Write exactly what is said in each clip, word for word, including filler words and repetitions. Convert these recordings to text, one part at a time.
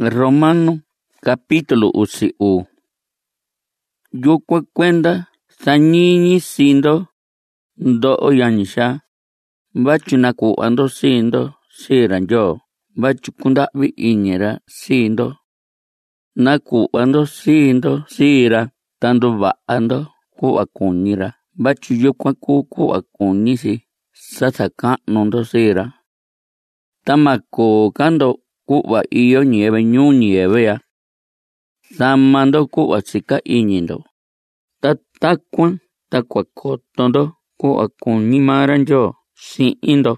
Romano capítulo usi u. Yukua kuenda sañiñi sindo ndo'o yanisha bachu naku'ando sindo siranyo bachu kunda'vi iñira sindo naku'ando sindo sira tanduva'ando ku'a kuñira bachu yukua ku ku'a kuñisi sasaka'nundo sira tamako kando ku'va iyo ñieve ñuu ñieve ya samando ku'va tsika iñindo tatakua takuakotondo ku'a kuñi maranyo si'indo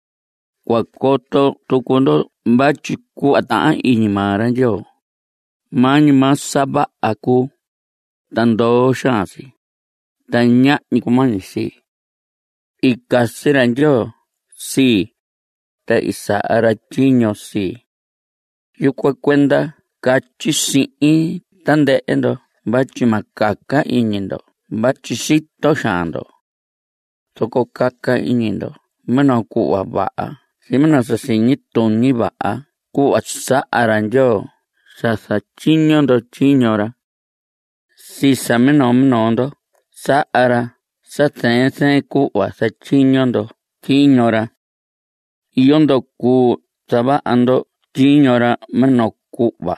kuakoto tukundo bachu ku'a ta'a iñi maranyo mañi masava'a ku tando xaansi taña'ñi kumañi si ikasiranyo si ta isa'ara tyiño si yukua kuenda katyi si'in tande'endo bachi makaka iñindo bachi xito xaando soko kaka iñindo meno ku'va va'a si meno sasiñi tuñi va'a ku'va sa'aranyo sasatyiñondo tyiñora sisa meno menondo sa'ara satsen sen ku'va satyiñondo tyiñora iyondo ku sava'ando tyiñora meno ku'va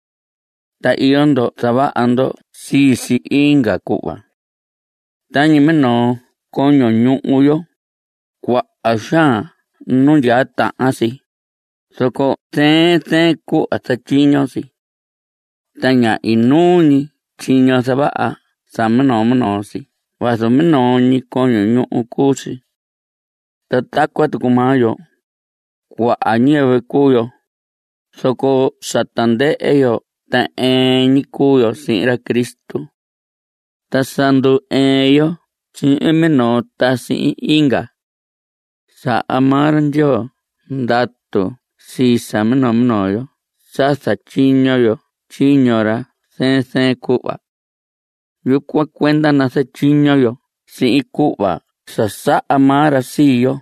ta iyondo sava'ando sisi inga ku'va tañi meno koño ñu'uyo kua'a xaan nundya ta'an si soko sen sen ku'va satyiñosi taña inuñi tyiño sava'a sa meno menosi vaso menoñi koño ñu'u kusi ta takua tuku mayo kua'a ñɨvɨ kuyo soko satande'eyo ta'en ñi kuyo si'in ra Kristu ta sandu'eyo si'in meno ta si'in inga sa'a maranyo ndatu sisa meno menoyo sasatyiñoyo tyiñora sen sen ku'va yukua kuenda nasatyiñoyo si'in ku'va sasa'a mara siyo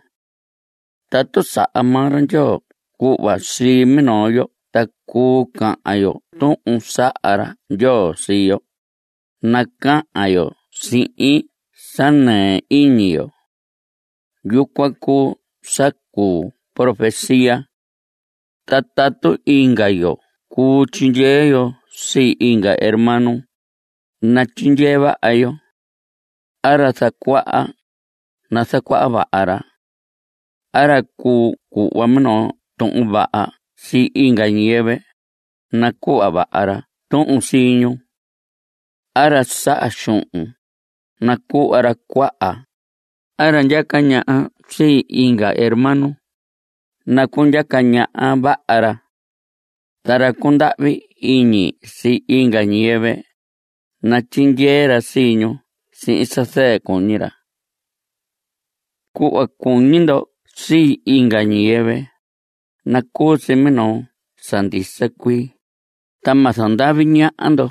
tatu sa'a maranyo ku'va si menoyo taku ka'anyo tu'un sa'ara yo siyo naka'anyo si'in sane iñiyo yukua ku saku profecía ta tatu ingayo ku tyinyeyo si inga hermano na tyinye va'ayo ara sakua'a na sakua'a va'ara ara ku ku'va meno tu'un va'a si inga ñɨvɨ na ku'va va'ara tu'un siñu ara sa'a xu'un na ku'vara kua'a ara nyaka ña'a si inga hermano na kunyaka ña'a va'ara tara kunda'vi iñi si inga ñɨvɨ na tyinyeera siñu si'in sasee kuñira ku'va kuñindo si inga ñɨvɨ na kusi meno sandisa kuii tama sandavi ña'ando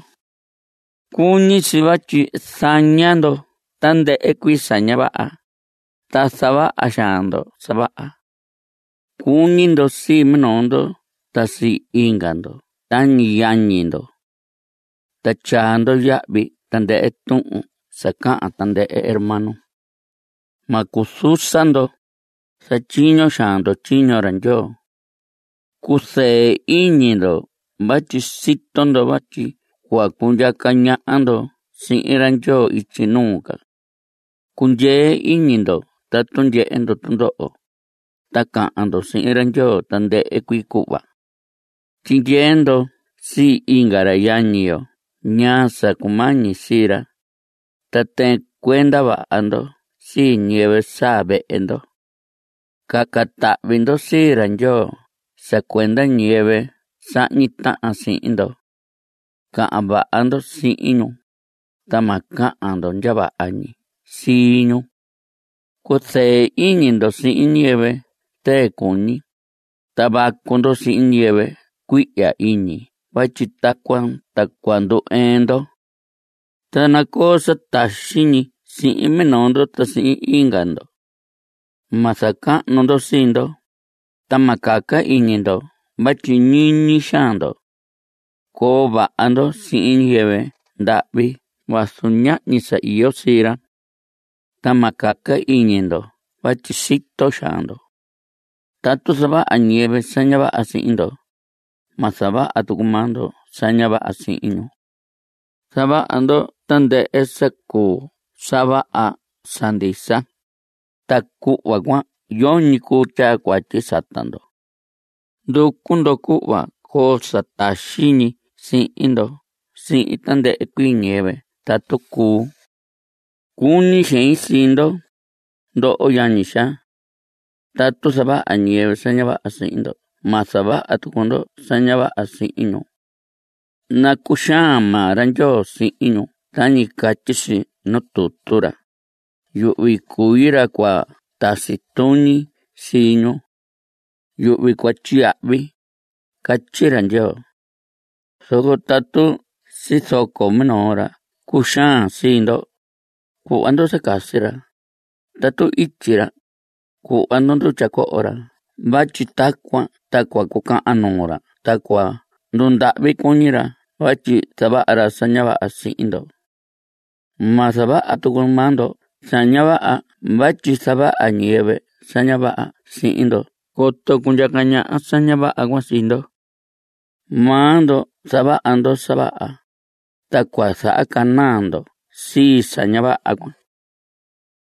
kuñisi batyi sañando tande'e kuii saña va'a ta sava'a xaando sava'a kuñindo si menondo ta si ingando tañi yañindo ta tyaando ya'vi tande'e tu'un saka'an tande'e hermano makususando satyiño xaando tyiñora Nyoo kusee iñindo batyi sitondo batyi kua kunyaka ña'ando si'in ra Nyoo ityi nuu ka kundyee iñindo ta tunye'endo tundo'o ta ka'ando si'in ra Nyoo tande'e kuii ku'va tyinyeendo si inga ra yañiyo ñasa kumañi sira ta ten kuenda va'ando si ñɨvɨ saa ve'endo kaka ta'vindo si ra Nyoo sakuenda ñɨvɨ sa'ñi ta'an si'indo ka'an va'ando si'in ñu tama ka'ando nya va'añi siñu kusee iñindo si'in ñɨvɨ tee kuñi tavakundo si'in ñɨvɨ kui'ya iñi batyi takuan takuandu'endo tana cosa taxiñi si'in menondo ta si'in ingando masaka'nundo sindo tamakaka iñindo batyi ñiñi xaando koo va'a ndo si'in ñiyɨvɨ nda'vi vasu ña'ñi sa iyó si'in-ra. Ta ma kaka iñi ndo vatyi sito xaan ndo. Tatu sava'a ñiyɨvɨ sa ña va'a si'in ndo, ma sava'a tuku maa ndo sa ña va'a si'in ñu. Sava'a ndo tandɨ'ɨ sa kuu sava'a sa ndisa. Ta ku'va kuan yoñi kuu tyaa kuatyi sata ndo. Nduku ndo ku'va koo sataxiñi si'in ndo, si'in tandɨ'ɨ kuii ñiyɨvɨ tatu kuu. Kuni xein si'in ndo, ndo'o yañi xaa, tatu sava'a ñiyɨvɨ sa ña va'a si'in ndo, ma sava'a tuku ndo sa ña va'a si'in ñu. Na kuxaan maa ra Ndyoo si'in ñu tañi katyi xi nu tutu-ra. Yu'vi kuii ra kua tasi tuñi sii ñu. Yu'vi kua tyiya'vi, katyi ra Ndyoo. Soko tatu sisoko minoo ra kuxaan sii ndo, ku'va ndo sakasi-ra. Tatu ityi ra, ku'va ndo ntutya ko'o-ra, vatyi takuan takua kuka'an nuu-ra, takua ndunda'vi kuñi-ra vatyi sava'a-ra sa ña va'a si'in ndo. Ma sava'a tuku maa ndo sa ña va'a vatyi sava'a ñiyɨvɨ sa ña va'a si'in ndo. Koto kunyaka ña'a sa ña va'a kuan sii ndo. Maa ndo sava'a ndo sava'a takua sa'a kanaa ndo sii sa ña va'a kuan.